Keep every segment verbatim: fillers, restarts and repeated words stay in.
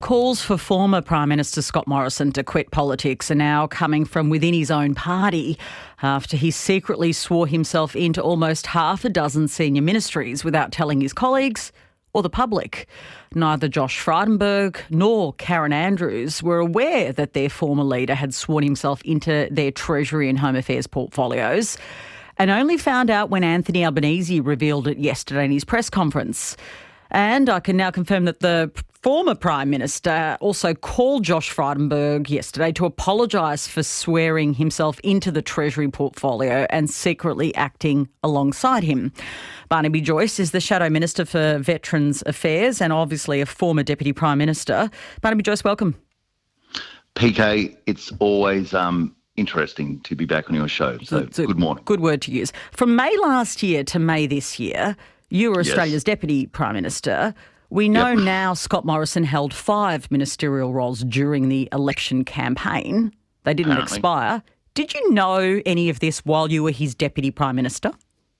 Calls for former Prime Minister Scott Morrison to quit politics are now coming from within his own party after he secretly swore himself into almost half a dozen senior ministries without telling his colleagues or the public. Neither Josh Frydenberg nor Karen Andrews were aware that their former leader had sworn himself into their Treasury and Home Affairs portfolios, and only found out when Anthony Albanese revealed it yesterday in his press conference. And I can now confirm that the former Prime Minister also called Josh Frydenberg yesterday to apologise for swearing himself into the Treasury portfolio and secretly acting alongside him. Barnaby Joyce is the Shadow Minister for Veterans Affairs and obviously a former Deputy Prime Minister. Barnaby Joyce, welcome. P K, it's always um, interesting to be back on your show, so it's a good morning. Good word to use. From May last year to May this year, you were Australia's Yes. Deputy Prime Minister. We know Yep. now Scott Morrison held five ministerial roles during the election campaign. They didn't Apparently. expire. Did you know any of this while you were his Deputy Prime Minister?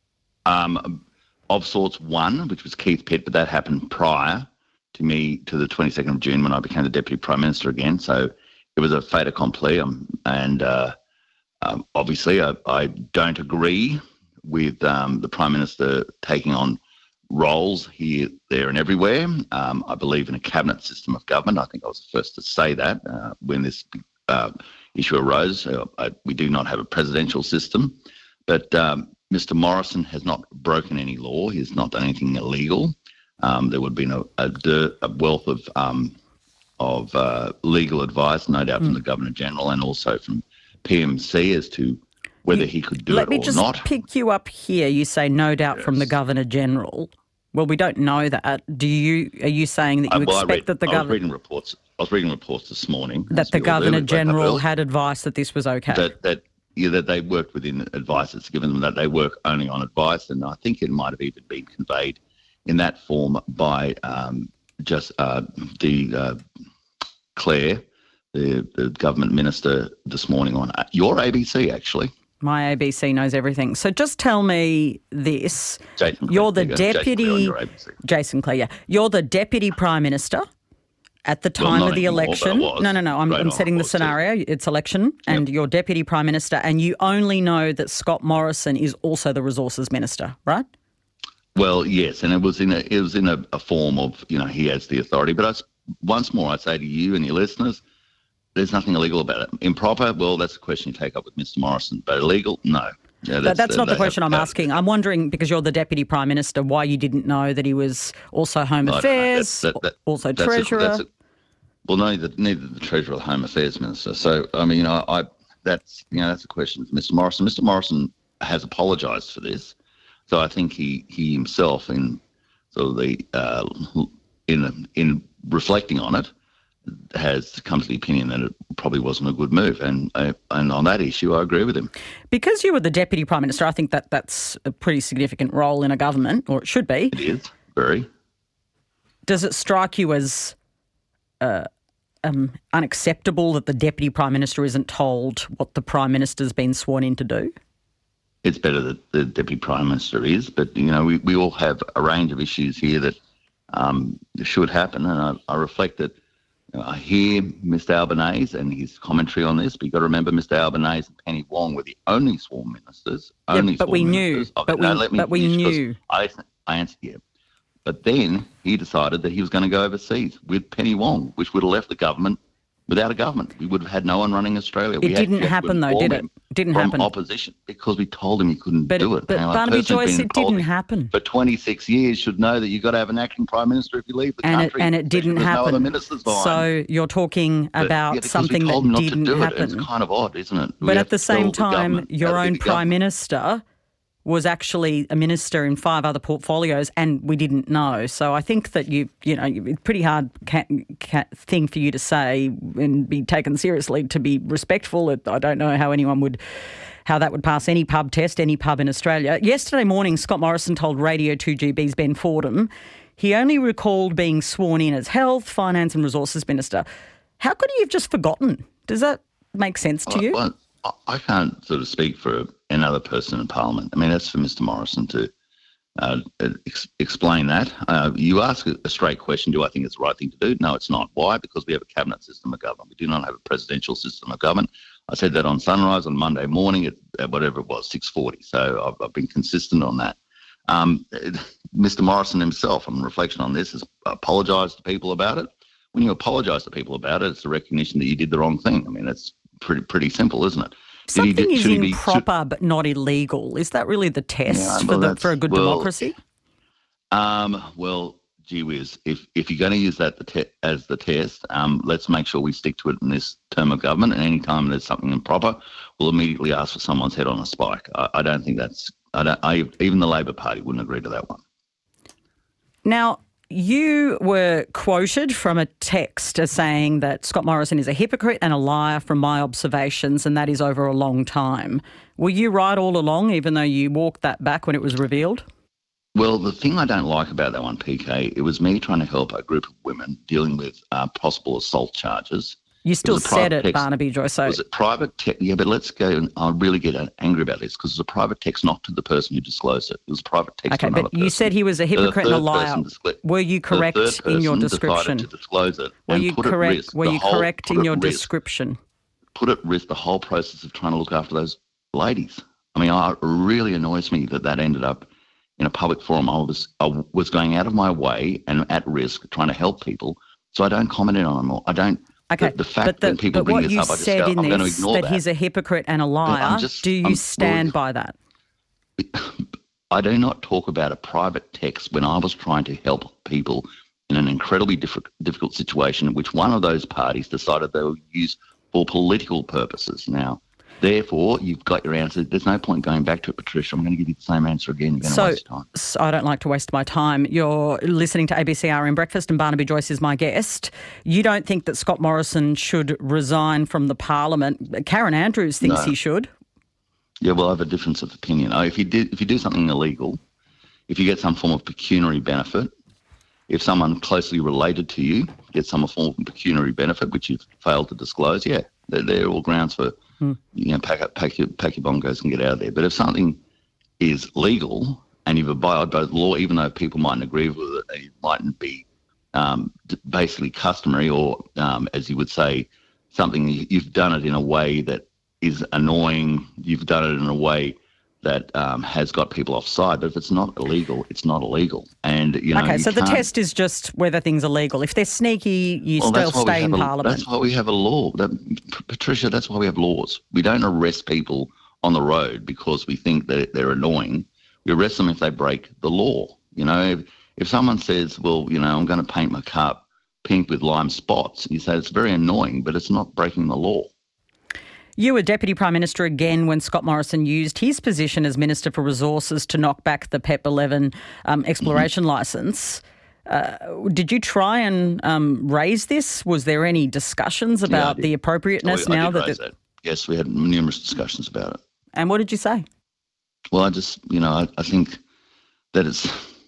Um, of sorts, one, which was Keith Pitt, but that happened prior to me, to the twenty-second of June when I became the Deputy Prime Minister again. So it was a fait accompli. Um, and uh, um, obviously I, I don't agree with um, the Prime Minister taking on roles here, there and everywhere. Um, I believe in a cabinet system of government. I think I was the first to say that uh, when this uh, issue arose. Uh, I, we do not have a presidential system. But um, Mister Morrison has not broken any law. He has not done anything illegal. Um, there would have been a, a, dir- a wealth of um, of uh, legal advice, no doubt, from Mm. the Governor-General and also from P M C as to whether he could do Let it me or just not. pick you up here. You say no doubt from the Yes. Governor-General. Well, we don't know that. Do you? Are you saying that you Uh, well, I expect read- that the I was governor reading reports. I was reading reports this morning that as the we all do. We wake up Governor-General early, had advice that this was okay? that that yeah, that they worked within advice that's given them, that they work only on advice, and I think it might have even been conveyed in that form by um, just uh, the uh, Claire, the the government minister, this morning on uh, your A B C actually. My A B C knows everything. So just tell me this. Jason Clare, You're the there you go. Jason Clare on deputy, your A B C. Jason Clare, yeah. You're the deputy prime minister at the Well, time not of the anymore, but I election. was. No, no, no. I'm, Right I'm on, setting I the was too. scenario. It's election and you're deputy prime minister and you only know that Scott Morrison is also the resources minister, right? Well, yes, and it was in a it was in a, a form of, you know, he has the authority. But I s once more, I say to you and your listeners, there's nothing illegal about it. Improper, well, that's a question you take up with Mister Morrison. But illegal, no. Yeah, But that's uh, not the they question have- I'm uh, asking. I'm wondering, because you're the deputy prime minister, why you didn't know that he was also Home I don't know. Affairs, That- that- that- also that's a- Treasurer. that's a- well, neither neither the Treasurer or the Home Affairs Minister. So, I mean, I, I that's you know that's a question for Mister Morrison. Mister Morrison has apologised for this, so I think he he himself, in sort of the uh, in in reflecting on it, has come to the opinion that it probably wasn't a good move, and uh, and on that issue, I agree with him. Because you were the deputy prime minister, I think that that's a pretty significant role in a government, or it should be. It is very. Does it strike you as uh, um, unacceptable that the deputy prime minister isn't told what the prime minister's been sworn in to do? It's better that the Deputy Prime Minister is, but, you know, we, we all have a range of issues here that um, should happen, and I, I reflect that you know, I hear Mister Albanese and his commentary on this, but you've got to remember Mister Albanese and Penny Wong were the only sworn ministers, Yeah, only but sworn we knew, ministers. Okay, but no, we- let me but we finish, 'cause knew. I, I answered you. But then he decided that he was going to go overseas with Penny Wong, which would have left the government without a government. We would have had no one running Australia. It We had didn't to happen though, did inform it? him Didn't from happen. opposition because we told him he couldn't But, do it, it. but Now, a Barnaby person who's Joyce, been it told didn't happen. for twenty-six years should know that you've got to have an acting prime minister if you leave the And it, country. and it especially didn't with no other happen. ministers behind. So you're talking But, about yeah, because something we told that him not didn't to do happen. It. It's kind of odd, isn't it? We But have at the to tell same time, government your how to own be the prime government. minister was actually a minister in five other portfolios, and we didn't know. So I think that you, you know, it's a pretty hard ca- ca- thing for you to say and be taken seriously. To be respectful, I don't know how anyone would, how that would pass any pub test, any pub in Australia. Yesterday morning, Scott Morrison told Radio two G B's Ben Fordham he only recalled being sworn in as Health, Finance and Resources Minister. How could he have just forgotten? Does that make sense to you? Well, I- I can't sort of speak for another person in Parliament. I mean, that's for Mister Morrison to uh, ex- explain that. Uh, you ask a, a straight question, do I think it's the right thing to do? No, it's not. Why? Because we have a cabinet system of government. We do not have a presidential system of government. I said that on Sunrise on Monday morning at, at whatever it was, six forty. So I've, I've been consistent on that. Um, Mister Morrison himself, on reflection on this, has apologised to people about it. When you apologise to people about it, it's a recognition that you did the wrong thing. I mean, that's pretty pretty simple, isn't it? Something did he, is be, improper should, but not illegal. Is that really the test yeah, for, well, the, for a good well, democracy? Um, well, gee whiz, if, if you're going to use that the te- as the test, um, let's make sure we stick to it in this term of government. And any time there's something improper, we'll immediately ask for someone's head on a spike. I, I don't think that's, I don't, I, even the Labor Party wouldn't agree to that one. Now, you were quoted from a text as saying that Scott Morrison is a hypocrite and a liar from my observations, and that is over a long time. Were you right all along, even though you walked that back when it was revealed? Well, the thing I don't like about that one, P K, it was me trying to help a group of women dealing with uh, possible assault charges. You still it said it, text. Barnaby Joyce. So was it private text? Yeah, but let's go, and I'll really get angry about this because it was a private text not to the person who disclosed it. It was a private text okay, to another but person. you said he was a hypocrite and a liar. Discl- were you correct in your description? To disclose it were and you put correct? At risk were you whole, correct in your risk, description? Put at risk the whole process of trying to look after those ladies. I mean, it really annoys me that that ended up in a public forum. I was I was going out of my way and at risk trying to help people, so I don't comment on them more. I don't. Okay, the, the fact but the, when people but bring what this you up, I just said go, in I'm going to this ignore that, that he's a hypocrite and a liar. Just, do you I'm, stand well, by that? I do not talk about a private text when I was trying to help people in an incredibly diff- difficult situation, which one of those parties decided they would use for political purposes. Now, therefore, you've got your answer. There's no point going back to it, Patricia. I'm going to give you the same answer again. You're going so, to waste time. So I don't like to waste my time. You're listening to A B C R M Breakfast and Barnaby Joyce is my guest. You don't think that Scott Morrison should resign from the Parliament. Karen Andrews thinks No. he should. Yeah, well, I have a difference of opinion. Oh, if you did, if you do something illegal, if you get some form of pecuniary benefit, if someone closely related to you gets some form of pecuniary benefit which you've failed to disclose, yeah, they're, they're all grounds for, hmm. you know, pack up, pack your, pack your bongos and get out of there. But if something is legal and you've abided by the law, even though people mightn't agree with it, it mightn't be um, basically customary or, um, as you would say, something you've done it in a way that is annoying, you've done it in a way that um, has got people offside. But if it's not illegal, it's not illegal. And, you know, okay, you so the can't... test is just whether things are legal. If they're sneaky, you well, still stay in a, Parliament. That's why we have a law. That, Patricia, that's why we have laws. We don't arrest people on the road because we think that they're annoying. We arrest them if they break the law. You know, if, if someone says, well, you know, I'm going to paint my car pink with lime spots, you say it's very annoying, but it's not breaking the law. You were Deputy Prime Minister again when Scott Morrison used his position as Minister for Resources to knock back the P E P eleven um, exploration mm-hmm. licence. Uh, did you try and um, raise this? Was there any discussions about yeah, the appropriateness oh, I, now I did that, raise that? Yes, we had numerous discussions about it. And what did you say? Well, I just, you know, I, I think that it's,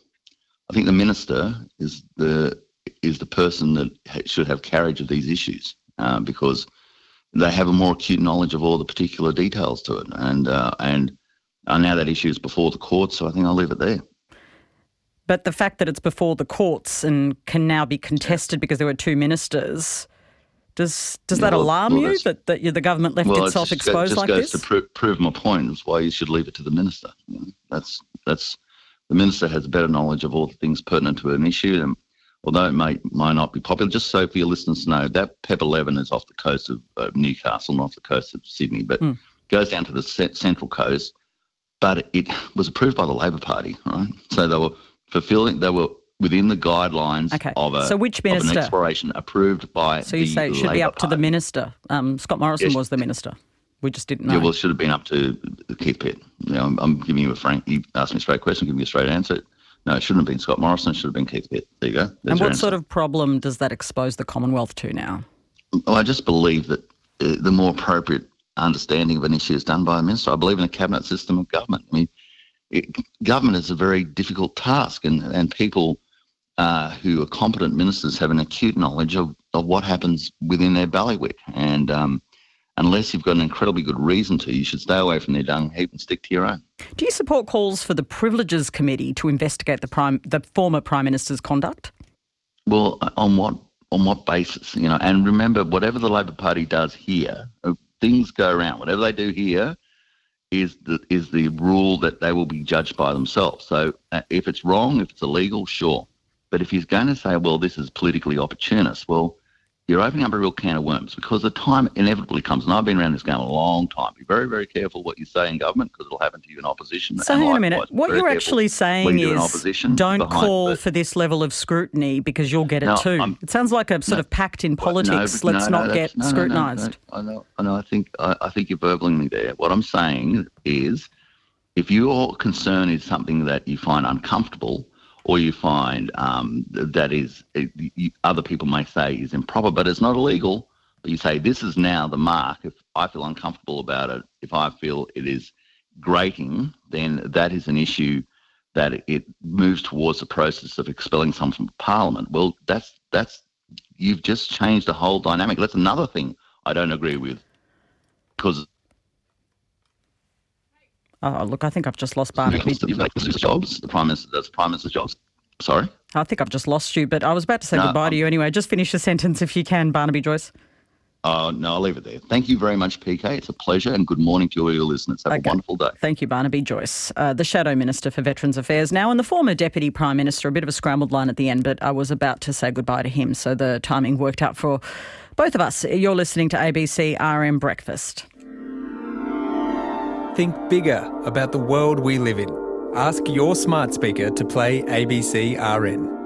I think the minister is the is the person that should have carriage of these issues uh, because they have a more acute knowledge of all the particular details to it. And uh, and uh, now that issue is before the courts, so I think I'll leave it there. But the fact that it's before the courts and can now be contested because there were two ministers, does does that well, alarm well, you that, that the government left well, itself it just exposed go, like this? this? It just goes to pr- prove my point. It's why you should leave it to the minister. You know, that's that's the minister has better knowledge of all the things pertinent to an issue. And although it may might not be popular, just so for your listeners to know, that P E P eleven is off the coast of uh, Newcastle, not off the coast of Sydney, but mm. goes down to the c- central coast. But it was approved by the Labor Party, right? So they were fulfilling, they were within the guidelines okay. of, a, so which minister? of an exploration approved by the So you say it should Labor be up Party. to the minister. Um, Scott Morrison yes. was the minister. We just didn't know. Yeah, well, it should have been up to Keith Pitt. You know, I'm, I'm giving you a frank, you asked me a straight question, I'm giving you a straight answer. No, it shouldn't have been Scott Morrison, it should have been Keith Pitt. There you go. There's and what answer. sort of problem does that expose the Commonwealth to now? Well, I just believe that uh, the more appropriate understanding of an issue is done by a minister. I believe in a cabinet system of government. I mean, it, government is a very difficult task, and, and people uh, who are competent ministers have an acute knowledge of, of what happens within their bailiwick. And um, unless you've got an incredibly good reason to, you should stay away from their dung heap and stick to your own. Do you support calls for the Privileges Committee to investigate the prime, the former Prime Minister's conduct? Well, on what on what basis? You know, and remember, whatever the Labor Party does here, things go around. Whatever they do here is the is the rule that they will be judged by themselves. So uh, if it's wrong, if it's illegal, sure. But if he's going to say, well, this is politically opportunist, well, you're opening up a real can of worms, because the time inevitably comes, and I've been around this game a long time. Be very, very careful what you say in government, because it'll happen to you in opposition. So hang on a minute. What you're actually saying you is don't call it. for this level of scrutiny because you'll get it No, too. I'm, it sounds like a sort no, of pact in well, politics. no, Let's no, not no, get no, scrutinised. No, no, I know. I know. I think I, I think you're verbling me there. What I'm saying is, if your concern is something that you find uncomfortable, or you find um, that is, you, other people may say is improper, but it's not illegal, but you say this is now the mark. If I feel uncomfortable about it, if I feel it is grating, then that is an issue that it moves towards the process of expelling someone from Parliament. Well, that's, that's you've just changed the whole dynamic. That's another thing I don't agree with, because... Oh, look, I think I've just lost Barnaby. Jobs. The Prime Minister does Prime Minister's jobs. Sorry? I think I've just lost you, but I was about to say no, goodbye I'm, to you anyway. Just finish the sentence if you can, Barnaby Joyce. Oh, uh, no, I'll leave it there. Thank you very much, P K. It's a pleasure, and good morning to all your listeners. Have okay. a wonderful day. Thank you, Barnaby Joyce, uh, the Shadow Minister for Veterans Affairs now, and the former Deputy Prime Minister. A bit of a scrambled line at the end, but I was about to say goodbye to him, so the timing worked out for both of us. You're listening to A B C R M Breakfast. Think bigger about the world we live in. Ask your smart speaker to play A B C R N.